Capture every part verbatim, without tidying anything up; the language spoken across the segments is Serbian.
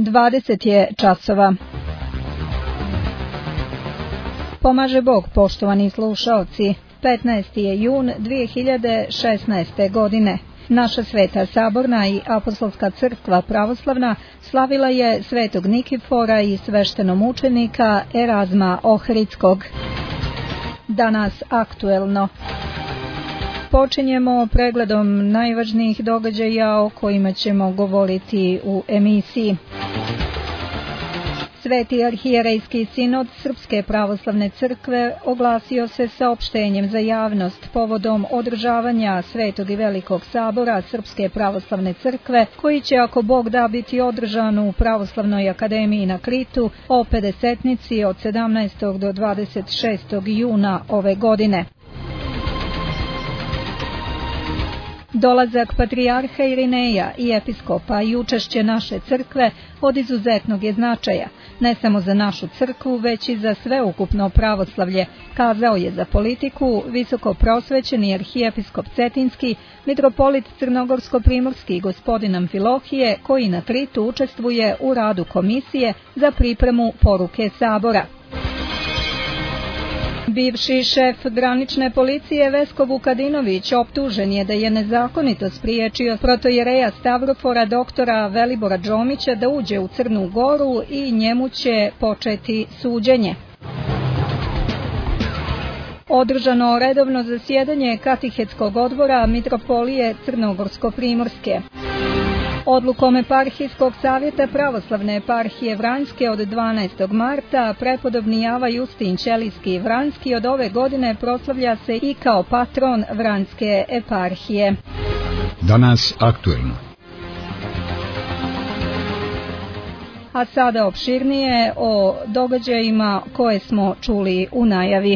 dvadeset je časova. Pomaže Bog, poštovani slušaoci. petnaesti je jun dvije hiljade šesnaeste. godine. Naša Sveta Saborna i Apostolska crkva pravoslavna slavila je svetog Nikifora i sveštenomučenika Erazma Ohridskog. Danas aktuelno. Počinjemo pregledom najvažnijih događaja o kojima ćemo govoriti u emisiji. Sveti arhijerejski sinod Srpske pravoslavne crkve oglasio se saopštenjem za javnost povodom održavanja Svetog i Velikog sabora Srpske pravoslavne crkve, koji će, ako Bog da, biti održan u Pravoslavnoj akademiji na Kritu o pedesetnici od sedamnaestog do dvadeset šestog juna ove godine. Dolazak patrijarha Irineja i episkopa i učešće naše crkve od izuzetnog je značaja, ne samo za našu crkvu, već i za sveukupno pravoslavlje, kazao je za Politiku visoko prosvećeni arhijepiskop Cetinski, mitropolit Crnogorsko-primorski gospodin Amfilohije, koji na Kritu učestvuje u radu komisije za pripremu poruke sabora. Bivši šef granične policije Vesko Vukadinović optužen je da je nezakonito spriječio protojereja Stavrofora doktora Velibora Džomića da uđe u Crnu Goru i njemu će početi suđenje. Održano redovno zasjedanje Katehetskog odbora Mitropolije Crnogorsko-primorske. Odlukom Eparhijskog savjeta pravoslavne eparhije Vranjske od dvanaestog marta prepodobni Java Justin Ćelijski Vranjski od ove godine proslavlja se i kao patron Vranjske eparhije. Danas aktuelno. A sada opširnije o događajima koje smo čuli u najavi.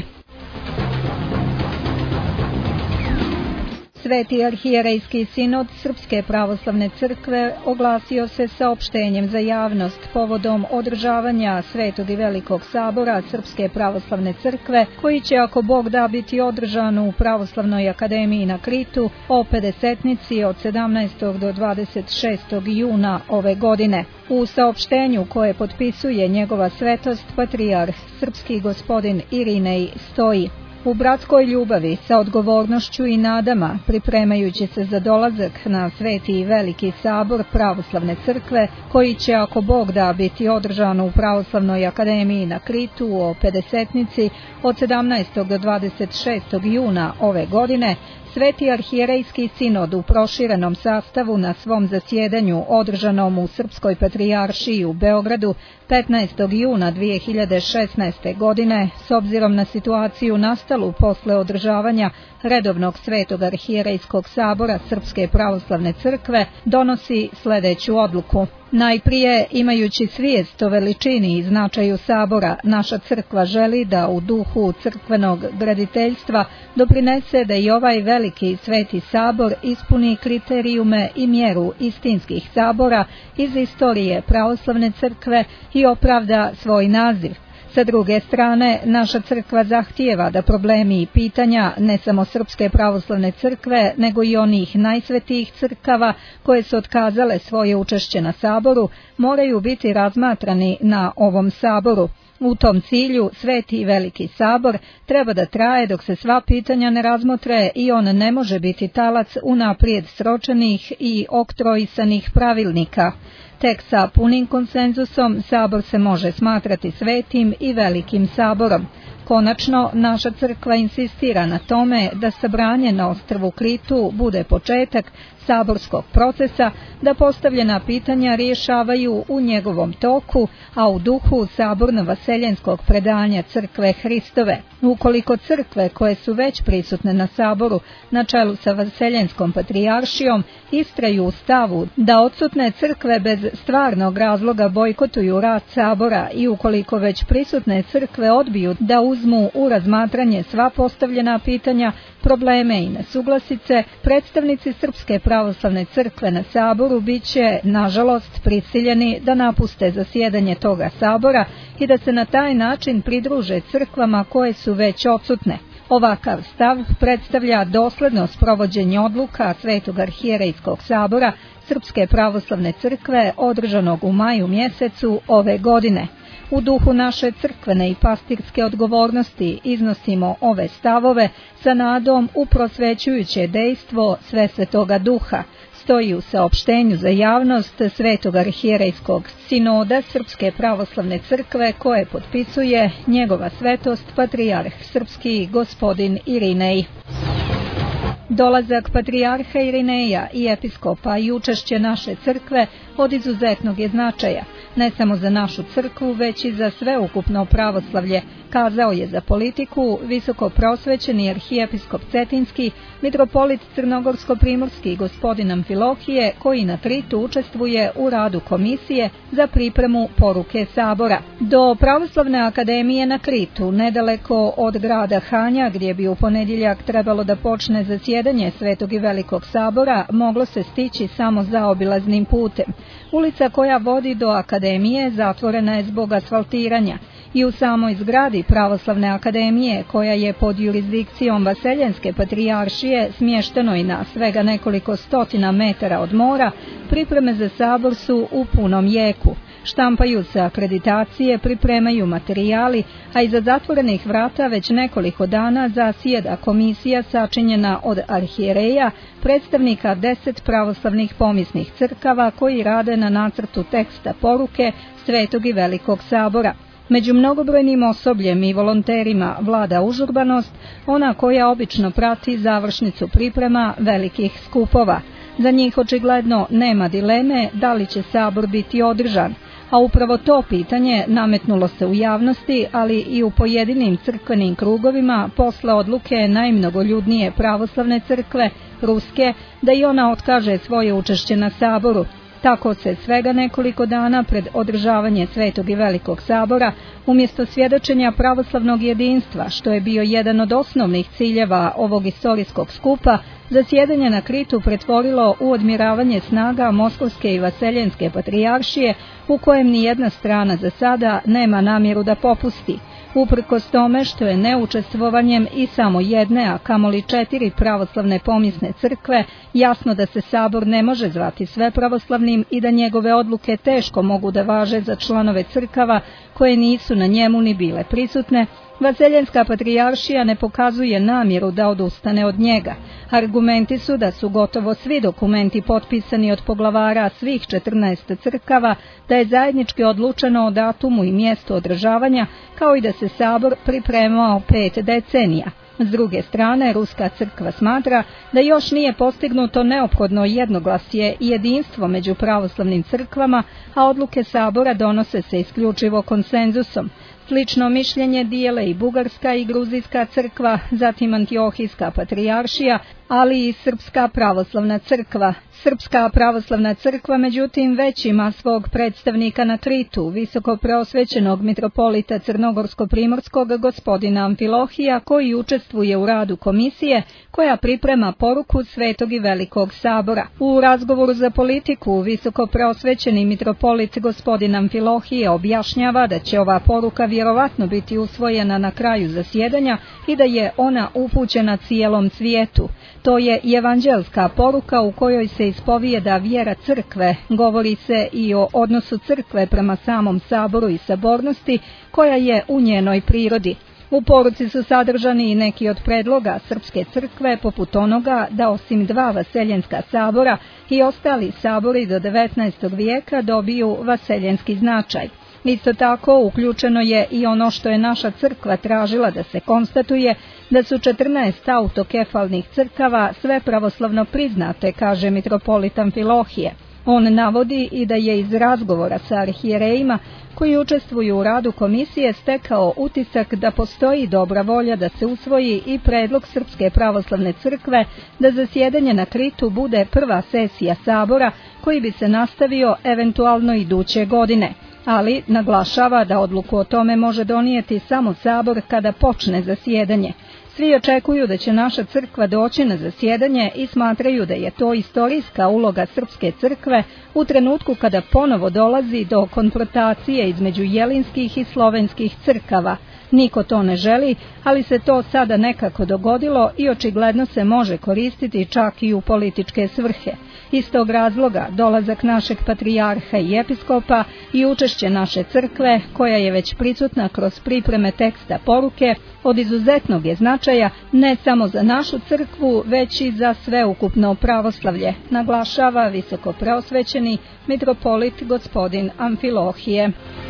Sveti arhijerejski sinod Srpske pravoslavne crkve oglasio se saopštenjem za javnost povodom održavanja Svetog i Velikog sabora Srpske pravoslavne crkve, koji će, ako Bog da, biti održan u Pravoslavnoj akademiji na Kritu o pedesetnici od sedamnaestog do dvadeset šestog juna ove godine. U saopštenju koje potpisuje njegova svetost patrijarh srpski gospodin Irinej stoji: u bratskoj ljubavi, sa odgovornošću i nadama, pripremajući se za dolazak na Sveti i Veliki sabor Pravoslavne crkve, koji će, ako Bog da, biti održan u Pravoslavnoj akademiji na Kritu o pedesetnici od sedamnaestog do dvadeset šestog juna ove godine, Sveti arhijerejski sinod u proširenom sastavu na svom zasjedanju održanom u Srpskoj patrijaršiji u Beogradu petnaestog juna dvije hiljade šesnaeste. godine, s obzirom na situaciju nastalu posle održavanja redovnog Svetog arhijerejskog sabora Srpske pravoslavne crkve, donosi sljedeću odluku. Najprije, imajući svijest o veličini i značaju sabora, naša crkva želi da u duhu crkvenog graditeljstva doprinese da i ovaj veliki i sveti sabor ispuni kriterijume i mjeru istinskih sabora iz istorije pravoslavne crkve i opravda svoj naziv. Sa druge strane, naša crkva zahtijeva da problemi i pitanja ne samo Srpske pravoslavne crkve, nego i onih najsvetijih crkava koje su otkazale svoje učešće na saboru, moraju biti razmatrani na ovom saboru. U tom cilju, Sveti i Veliki sabor treba da traje dok se sva pitanja ne razmotre i on ne može biti talac unaprijed sročenih i oktroisanih pravilnika. Tek sa punim konsenzusom sabor se može smatrati svetim i velikim saborom. Konačno, naša crkva insistira na tome da sabranje na ostrvu Kritu bude početak saborskog procesa, da postavljena pitanja rješavaju u njegovom toku, a u duhu saborno-vaseljenskog predanja crkve Hristove. Ukoliko crkve koje su već prisutne na saboru na čelu sa vaseljenskom patrijaršijom istraju u stavu da odsutne crkve bez stvarnog razloga bojkotuju rad sabora i ukoliko već prisutne crkve odbiju da uzmu u razmatranje sva postavljena pitanja, probleme i nesuglasice, predstavnici Srpske pravoslavne crkve na saboru bit će, nažalost, prisiljeni da napuste zasjedanje toga sabora i da se na taj način pridruže crkvama koje su već odsutne. Ovakav stav predstavlja dosledno sprovođenje odluka Svetog arhijerejskog sabora Srpske pravoslavne crkve održanog u maju mjesecu ove godine. U duhu naše crkvene i pastirske odgovornosti iznosimo ove stavove sa nadom u prosvećujuće dejstvo Svesvetoga Duha, stoji u saopštenju za javnost Svetog arhijerejskog sinoda Srpske pravoslavne crkve koje potpisuje njegova svetost patrijarh srpski gospodin Irinej. Dolazak patrijarha Irineja i episkopa i učešće naše crkve od izuzetnog je značaja, ne samo za našu crkvu, već i za sveukupno pravoslavlje, kazao je za Politiku visoko prosvećeni arhijepiskop Cetinski, mitropolit Crnogorsko-primorski gospodin Amfilohije, koji na Kritu učestvuje u radu komisije za pripremu poruke sabora. Do Pravoslavne akademije na Kritu, nedaleko od grada Hanja, gdje bi u ponedjeljak trebalo da počne zasjedanje Svetog i Velikog sabora, moglo se stići samo zaobilaznim putem. Ulica koja vodi do akademije zatvorena je zbog asfaltiranja i u samoj zgradi Pravoslavne akademije, koja je pod jurisdikcijom Vaseljenske patrijaršije, smješteno i na svega nekoliko stotina metara od mora, pripreme za sabor su u punom jeku. Štampaju se akreditacije, pripremaju materijali, a iza zatvorenih vrata već nekoliko dana zasjeda komisija sačinjena od arhijereja, predstavnika deset pravoslavnih pomisnih crkava koji rade na nacrtu teksta poruke Svetog i Velikog sabora. Među mnogobrojnim osobljem i volonterima vlada užurbanost, ona koja obično prati završnicu priprema velikih skupova. Za njih očigledno nema dileme da li će sabor biti održan, a upravo to pitanje nametnulo se u javnosti, ali i u pojedinim crkvenim krugovima posle odluke najmnogoljudnije pravoslavne crkve, Ruske, da i ona otkaže svoje učešće na saboru. Tako se svega nekoliko dana pred održavanje Svetog i Velikog sabora, umjesto svjedočenja pravoslavnog jedinstva, što je bio jedan od osnovnih ciljeva ovog istorijskog skupa, zasjedanje na Kritu pretvorilo u odmjeravanje snaga Moskovske i Vaseljenske patrijaršije, u kojem ni jedna strana za sada nema namjeru da popusti. Uprkos tome što je neučestvovanjem i samo jedne, a kamoli četiri pravoslavne pomisne crkve, jasno da se sabor ne može zvati svepravoslavnim i da njegove odluke teško mogu da važe za članove crkava koje nisu na njemu ni bile prisutne, Vaseljenska patrijaršija ne pokazuje namjeru da odustane od njega. Argumenti su da su gotovo svi dokumenti potpisani od poglavara svih četrnaest crkava, da je zajednički odlučeno o datumu i mjestu održavanja, kao i da se sabor pripremao pet decenija. S druge strane, Ruska crkva smatra da još nije postignuto neophodno jednoglasje i jedinstvo među pravoslavnim crkvama, a odluke sabora donose se isključivo konsenzusom. Slično mišljenje dijele i Bugarska i Gruzijska crkva, zatim Antiohijska patrijaršija, ali i Srpska pravoslavna crkva. Srpska pravoslavna crkva, međutim, već ima svog predstavnika na Kritu, visoko preosvećenog mitropolita Crnogorsko-primorskog gospodina Amfilohija, koji učestvuje u radu komisije koja priprema poruku Svetog i Velikog sabora. U razgovoru za Politiku visoko preosvećeni mitropolit gospodin Amfilohije objašnjava da će ova poruka vjerovatno biti usvojena na kraju zasjedanja i da je ona upućena cijelom svijetu. To je evanđelska poruka u kojoj se ispovijeda vjera crkve, govori se i o odnosu crkve prema samom saboru i sabornosti koja je u njenoj prirodi. U poruci su sadržani i neki od predloga Srpske crkve, poput onoga da osim dva vaseljenska sabora i ostali sabori do devetnaestog vijeka dobiju vaseljenski značaj. Isto tako uključeno je i ono što je naša crkva tražila da se konstatuje, da su četrnaest autokefalnih crkava sve pravoslavno priznate, kaže mitropolit Amfilohije. On navodi i da je iz razgovora sa arhijerejima koji učestvuju u radu komisije stekao utisak da postoji dobra volja da se usvoji i predlog Srpske pravoslavne crkve da zasjedanje na Kritu bude prva sesija sabora koji bi se nastavio eventualno iduće godine. Ali naglašava da odluku o tome može donijeti samo sabor kada počne zasjedanje. Svi očekuju da će naša crkva doći na zasjedanje i smatraju da je to istorijska uloga srpske crkve u trenutku kada ponovo dolazi do konfrontacije između jelinskih i slovenskih crkava. Niko to ne želi, ali se to sada nekako dogodilo i očigledno se može koristiti čak i u političke svrhe. Iz tog razloga dolazak našeg patrijarha i episkopa i učešće naše crkve, koja je već prisutna kroz pripreme teksta poruke, od izuzetnog je značaja ne samo za našu crkvu, već i za sveukupno pravoslavlje, naglašava visoko preosvećeni mitropolit gospodin Amfilohije.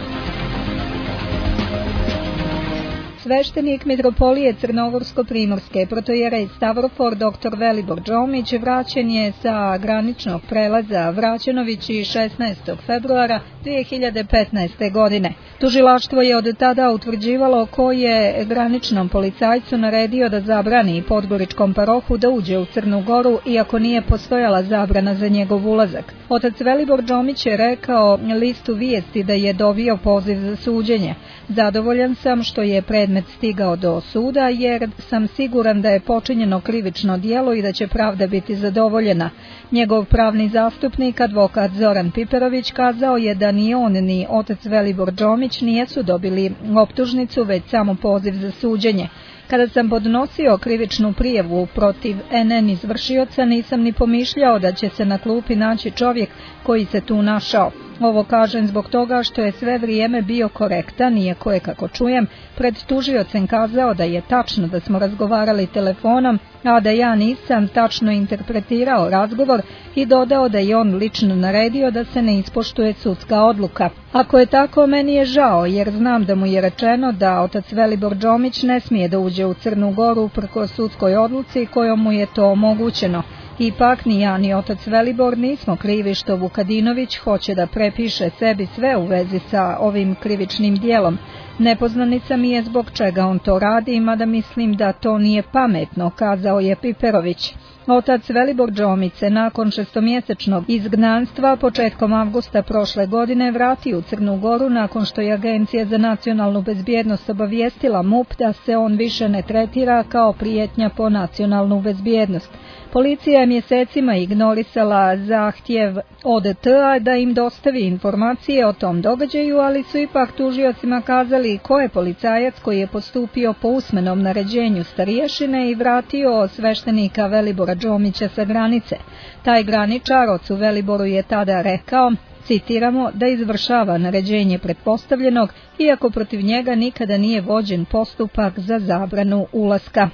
Sveštenik mitropolije Crnogorsko-primorske protojerej Stavrofor dr Velibor Đomić vraćen je sa graničnog prelaza Vraćenovići šesnaestog februara dvije hiljade petnaeste. godine. Tužilaštvo je od tada utvrđivalo ko je graničnom policajcu naredio da zabrani Podgoričkom parohu da uđe u Crnu Goru, iako nije postojala zabrana za njegov ulazak. Otac Velibor Đomić je rekao listu Vijesti da je dobio poziv za suđenje. Zadovoljan sam što je predmet stigao do suda, jer sam siguran da je počinjeno krivično djelo i da će pravda biti zadovoljena. Njegov pravni zastupnik, advokat Zoran Piperović, kazao je da ni on ni otac Velibor Đomić nijesu dobili optužnicu, već samo poziv za suđenje. Kada sam podnosio krivičnu prijavu protiv en en izvršioca, nisam ni pomišljao da će se na klupi naći čovjek koji se tu našao. Ovo kažem zbog toga što je sve vrijeme bio korektan, iako je, kako čujem, pred tužiocem kazao da je tačno da smo razgovarali telefonom, a da ja nisam tačno interpretirao razgovor, i dodao da je on lično naredio da se ne ispoštuje sudska odluka. Ako je tako, meni je žao, jer znam da mu je rečeno da otac Velibor Đomić ne smije da uđe u Crnu Goru uprkos sudskoj odluci kojom mu je to omogućeno. Ipak ni ja ni otac Velibor nismo krivi što Vukadinović hoće da prepiše sebi sve u vezi sa ovim krivičnim dijelom. Nepoznanica mi je zbog čega on to radi, mada mislim da to nije pametno, kazao je Piperović. Otac Velibor Đomić se nakon šestomjesečnog izgnanstva početkom avgusta prošle godine vratio u Crnu Goru nakon što je Agencija za nacionalnu bezbjednost obavijestila M U P da se on više ne tretira kao prijetnja po nacionalnu bezbjednost. Policija je mjesecima ignorisala zahtjev O D T-a da im dostavi informacije o tom događaju, ali su ipak tužiocima kazali ko je policajac koji je postupio po usmenom naređenju starješine i vratio sveštenika Velibora Đomića sa granice. Taj graničar ocu Veliboru je tada rekao, citiramo, da izvršava naređenje pretpostavljenog, iako protiv njega nikada nije vođen postupak za zabranu ulaska.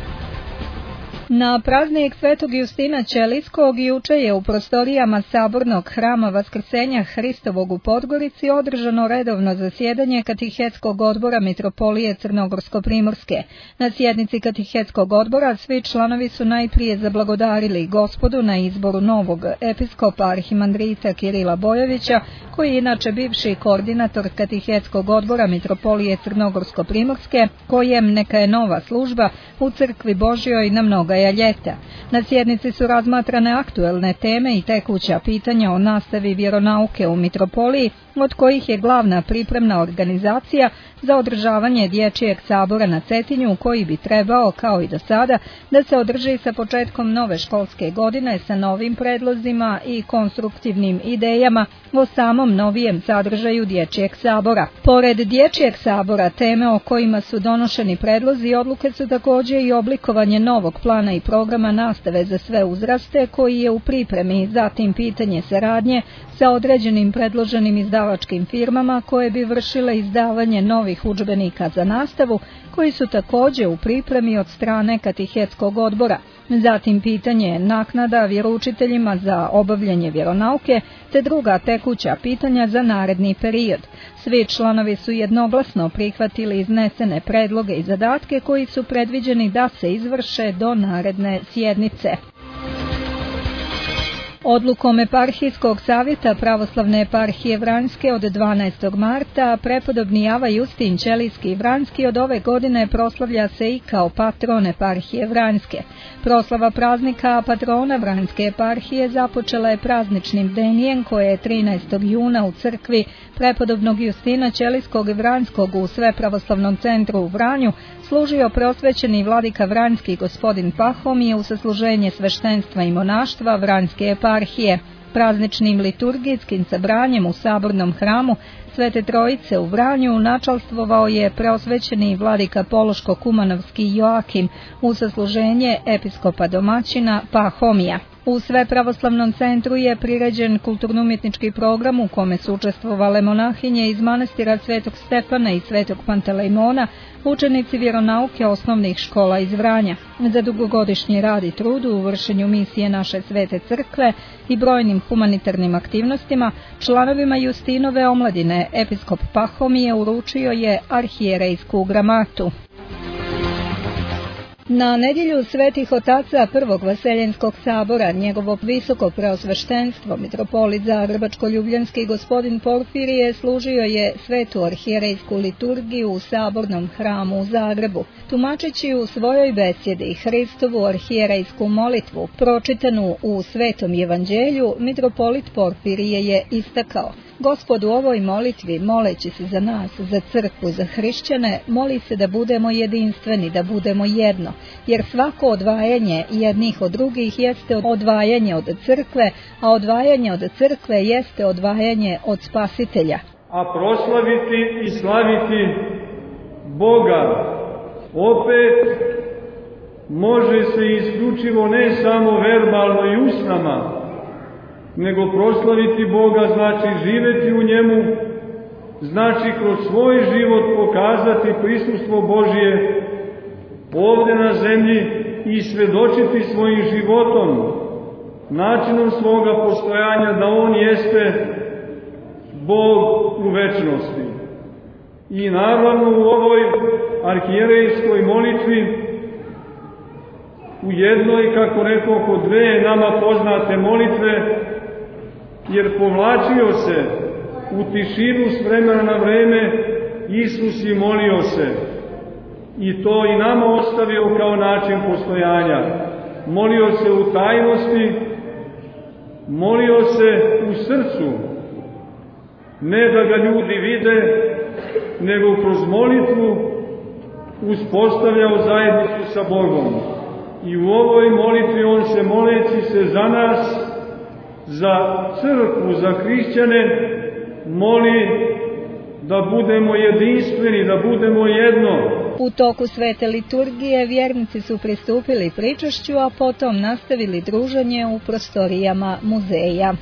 Na praznik Svetog Justina Ćelijskog juče je u prostorijama Sabornog hrama Vaskrsenja Hristovog u Podgorici održano redovno zasjedanje Katehetskog odbora mitropolije Crnogorsko-primorske. Na sjednici Katehetskog odbora svi članovi su najprije zablagodarili Gospodu na izboru novog episkopa arhimandrita Kirila Bojovića, koji je inače bivši koordinator Katehetskog odbora mitropolije Crnogorsko-primorske, kojem neka je nova služba u Crkvi Božjoj na mnoga ljeta. Na sjednici su razmatrane aktuelne teme i tekuća pitanja o nastavi vjeronauke u mitropoliji, od kojih je glavna pripremna organizacija za održavanje dječjeg sabora na Cetinju, koji bi trebao, kao i do sada, da se održi sa početkom nove školske godine sa novim predlozima i konstruktivnim idejama o samom novijem sadržaju dječjeg sabora. Pored dječjeg sabora, teme o kojima su donošeni predlozi i odluke su također i oblikovanje novog plana i programa nastave za sve uzraste, koji je u pripremi, zatim pitanje saradnje sa određenim predloženim izdavačkim firmama koje bi vršile izdavanje novih udžbenika za nastavu, koji su također u pripremi od strane Katehetskog odbora. Zatim pitanje naknada vjeroučiteljima za obavljanje vjeronauke, te druga tekuća pitanja za naredni period. Svi članovi su jednoglasno prihvatili iznesene predloge i zadatke koji su predviđeni da se izvrše do naredne sjednice. Odlukom Eparhijskog savjeta Pravoslavne eparhije Vranjske od dvanaestog marta prepodobni Java Justin Ćelijski Vranjski od ove godine proslavlja se i kao patron eparhije Vranjske. Proslava praznika patrona Vranjske eparhije započela je prazničnim bdenjem koje je trinaestog juna u crkvi prepodobnog Justina Ćelijskog i Vranjskog u Svepravoslavnom centru u Vranju služio preosvećeni vladika Vranjski gospodin Pahomije u sasluženje sveštenstva i monaštva Vranjske eparhije. Prazničnim liturgijskim sabranjem u sabornom hramu Svete Trojice u Vranju načalstvovao je preosvećeni vladika Pološko-Kumanovski Joakim u sasluženje episkopa domaćina Pahomija. U Svepravoslavnom centru je priređen kulturno-umjetnički program u kome su učestvovale monahinje iz manastira Svetog Stefana i Svetog Pantelejmona, učenici vjeronauke osnovnih škola iz Vranja. Za dugogodišnji rad i trud u vršenju misije naše Svete crkve i brojnim humanitarnim aktivnostima, članovima Justinove omladine episkop Pahomije uručio je arhijerejsku gramatu. Na nedjelju svetih otaca prvog Vaseljenskog sabora njegovo visoko preosveštenstvo mitropolit Zagrebačko-ljubljanski gospodin Porfirije služio je svetu arhijerejsku liturgiju u sabornom hramu u Zagrebu. Tumačeći u svojoj besjedi Hristovu arhijerejsku molitvu pročitanu u Svetom evanđelju, mitropolit Porfirije je istakao: Gospod u ovoj molitvi, moleći se za nas, za crkvu, za hrišćane, moli se da budemo jedinstveni, da budemo jedno, jer svako odvajanje jednih od drugih jeste odvajanje od crkve, a odvajanje od crkve jeste odvajanje od Spasitelja. A proslaviti i slaviti Boga opet može se isključivo ne samo verbalno i usnama, nego proslaviti Boga znači živjeti u njemu, znači kroz svoj život pokazati prisustvo Božje ovdje na zemlji i svjedočiti svojim životom, načinom svoga postojanja da On jeste Bog u večnosti. I naravno u ovoj arhijerejskoj molitvi, u jednoj, kako rekao, kod dve nama poznate molitve, jer povlačio se u tišinu s vremena na vreme, Isus i molio se. I to i nama ostavio kao način postojanja. Molio se u tajnosti, molio se u srcu, ne da ga ljudi vide, nego kroz molitvu uspostavljao zajednicu sa Bogom. I u ovoj molitvi on se, moleći se za nas, za crkvu, za hrišćane, moli da budemo jedinstveni, da budemo jedno. U toku svete liturgije vjernici su pristupili pričašću, a potom nastavili druženje u prostorijama muzeja.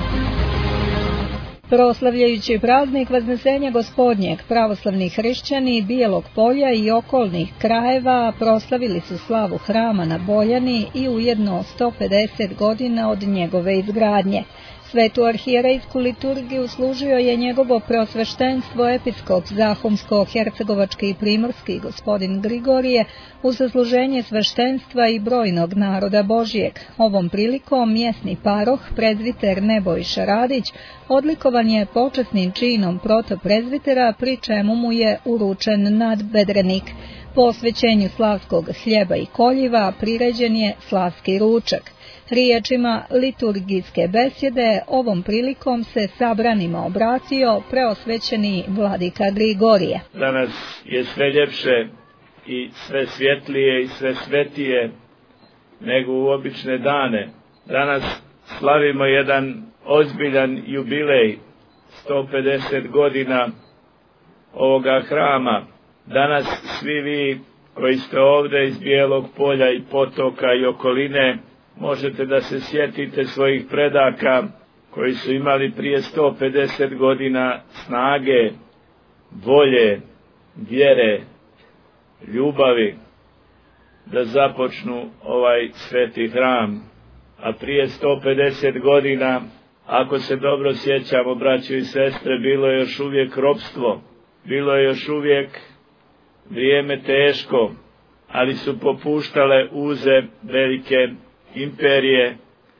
Proslavljajući praznik Vaznesenja Gospodnjeg, pravoslavni hrišćani Bijelog Polja i okolnih krajeva proslavili su slavu hrama na Boljani i ujedno sto pedeset godina od njegove izgradnje. Svetu arhijerejsku liturgiju služio je njegovo preosveštenstvo episkop Zahumsko-hercegovački i primorski gospodin Grigorije u sasluženje sveštenstva i brojnog naroda Božijeg. Ovom prilikom mjesni paroh prezviter Nebojša Radić odlikovan je počasnim činom protoprezvitera, pri čemu mu je uručen nadbedrenik. Po osvećenju slavskog hljeba i koljiva priređen je slavski ručak. Riječima liturgijske besjede ovom prilikom se sabranima obratio preosvećeni vladika Grigorije. Danas je sve ljepše i sve svjetlije i sve svetije nego u obične dane. Danas slavimo jedan ozbiljan jubilej, sto pedeset godina ovoga hrama. Danas svi vi koji ste ovdje iz Bijelog Polja i Potoka i okoline možete da se sjetite svojih predaka koji su imali prije sto pedeset godina snage, volje, vjere, ljubavi da započnu ovaj sveti hram. A prije sto pedeset godina, ako se dobro sjećamo, braćo i sestre, bilo je još uvijek ropstvo, bilo je još uvijek vrijeme teško, ali su popuštale uze velike imperije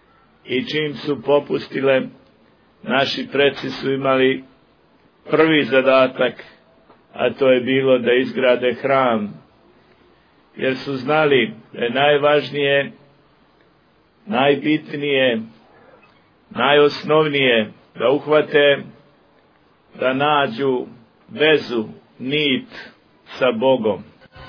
i čim su popustile, naši preci su imali prvi zadatak, a to je bilo da izgrade hram, jer su znali da je najvažnije, najbitnije, najosnovnije da uhvate, da nađu vezu, nit sa Bogom.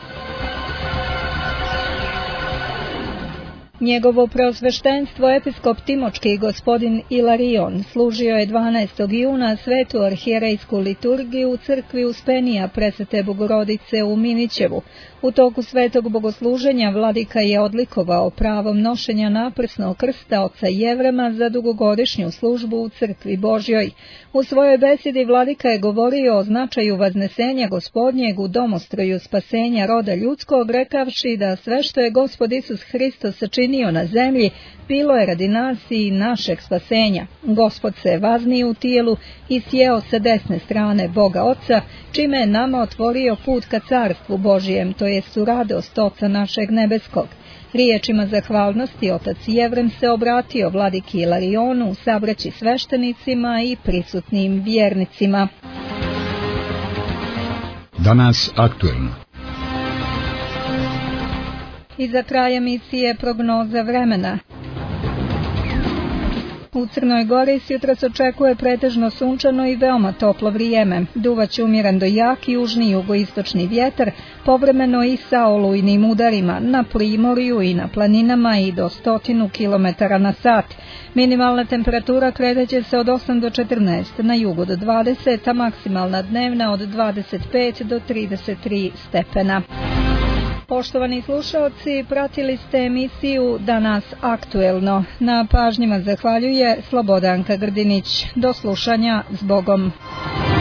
Njegovo preosveštenstvo episkop Timočki gospodin Ilarion služio je dvanaestog juna svetu arhijerejsku liturgiju u crkvi Uspenija Presvete Bogorodice u Minićevu. U toku svetog bogosluženja vladika je odlikovao pravom nošenja naprsnog krsta oca Jevrema za dugogodišnju službu u crkvi Božjoj. U svojoj besedi vladika je govorio o značaju vaznesenja Gospodnjeg u domostroju spasenja roda ljudskog, rekavši da sve što je Gospod Isus Hristos sačinio na zemlji, bilo je radi nas i našeg spasenja. Gospod se vaznio u tijelu i sjeo sa desne strane Boga Oca, čime je nama otvorio put ka carstvu Božijem, to jest u radost Oca našeg nebeskog. Riječima zahvalnosti otac Jevrem se obratio vladiki Ilarionu, sabraći sveštenicima i prisutnim vjernicima. Danas aktuelno. I za kraj emisije prognoza vremena. U Crnoj Gori jutros očekuje pretežno sunčano i veoma toplo vrijeme. Duvaće umjeren do jak južni jugoistočni vjetar, povremeno i sa olujnim udarima, na primorju i na planinama i do stotinu kilometara na sat. Minimalna temperatura kreće se od osam do četrnaest, na jugu do dvadeset, a maksimalna dnevna od dvadeset pet do trideset tri stepena. Poštovani slušalci, pratili ste emisiju Danas aktuelno. Na pažnjima zahvaljuje Slobodanka Grdinić. Do slušanja, s Bogom.